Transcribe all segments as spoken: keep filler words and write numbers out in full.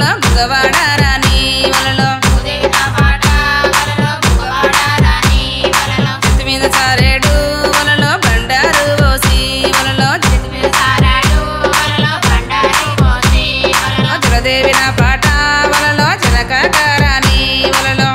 వలలో బుగవాడారాని వలలో చెట్టు మీద సారేడు వలలో బండారు పోసి వలలో జలదేవి నా పాట వలలో జనకాకారాని వలలో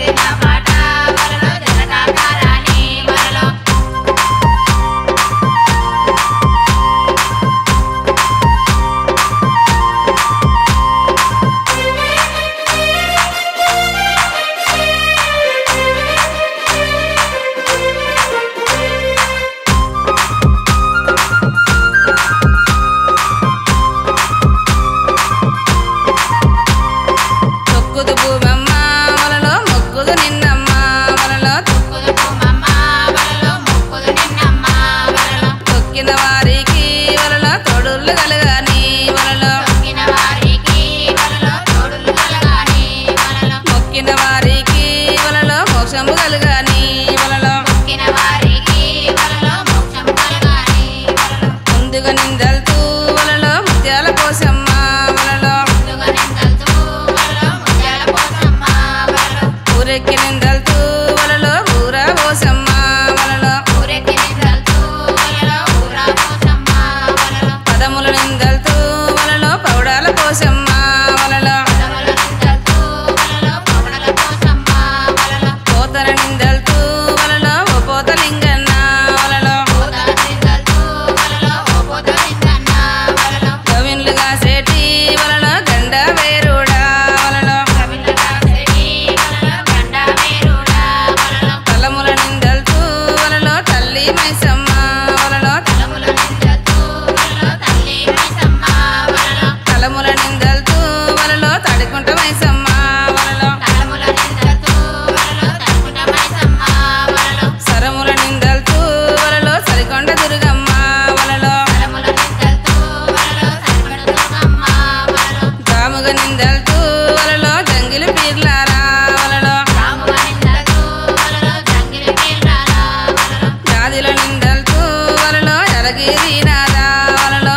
మొక్కుదు భూమమ్మ వలలో మొక్కుదు నిన్నమ్మ వలలో తొక్కిన వారికి వలలో తోడుళ్ళు కలగాని వలలో మొక్కిన వారికి వలలో మోక్షము కలగాని వలలో ముందుగా నిందల్తూ వలలో ముత్యాల కోసమ్మ వలలో ఊరెక్కి నిందల్తూ వలలో ఊరా పోసమ్మ వలలో పదముల నిందల్తూ వలలో పౌడాల పోసమ్మ వలలో పోతల నిందల్తూ వలలో ఓ పోతలింగన్న వలలో గవిన్లుగా సేటి వలలో గండ వేరుడా వలలో తలముల నిందల్తూ వలలో తల్లి మైసమ్మ వలలో తలముల నిందల్తూ వలలో తడికుంట మైసమ్మ వలలో సరముల నిందల్తూ వలలో సరికొండ దుర్గమ్మ వలలో జాముగ నిందల్తూ వలలో జంగిలి పీర్లారా వలలో జాదిల నిందల్తూ వలలో ఎరగిరి నాదా వలలో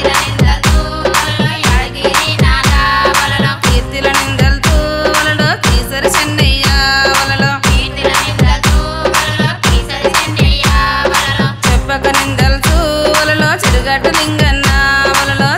కీర్తిల నిందల్తూ వలలో కీసరి చెన్నయ్య వలలో చెప్పక నిందల్తూ వలలో చెడుగట్ట లింగన్న వలలో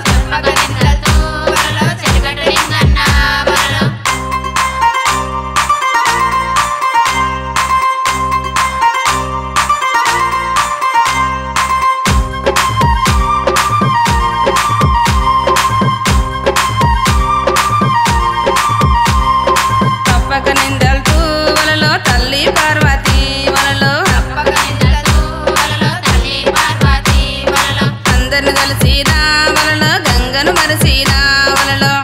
తప్పక నిందల్తూ వలలో తల్లి పార్వతి వలలో అందరిని కలిసిన వలలో గంగను మరసిన వలలో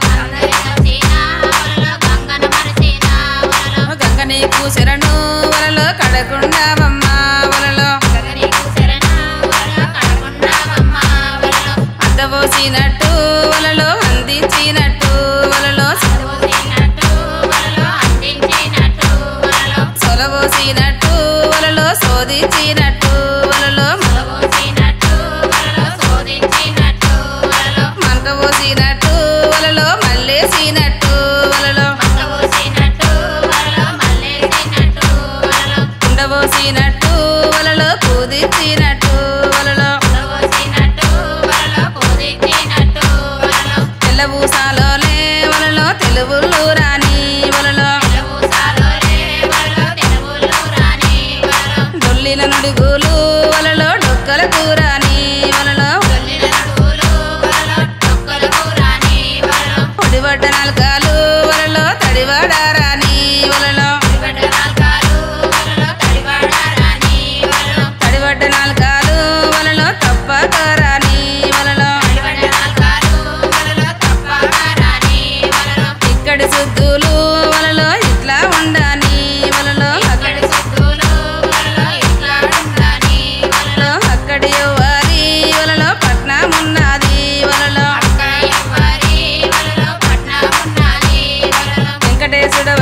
గంగ నీకు శరణు వలలో కడకుండావమ్మ వలలో అద్దబోసినట్టు వలలో అందించినట్టు వలలో సొలబోసినట్టు వలలో శోధించినట్టు వలలో మంటబోసినట్టు వలలో మల్లేసినట్టు వలలో ఉండబోసినట్టు వలలో పూదించినట్టు వలలో తెల్లబూసాలోనే వలలో తెలుగులు రాని వలలో డొల్లిన నుడుగులు వలలో డొక్కల కూరాని వలలో పొడిబడ్డ నాలుకాలు వలలో తడివాడారాని వలలో తడిబడ్డ నాలుకాలు వలలో తప్పకరాని వలలో ఇక్కడి శుద్ధులు వలలో ఇట్లా ఉండాని వలలో అక్కడి వారి వలలో పట్నం ఉన్నది వలలో వెంకటేశుడు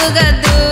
గద్దు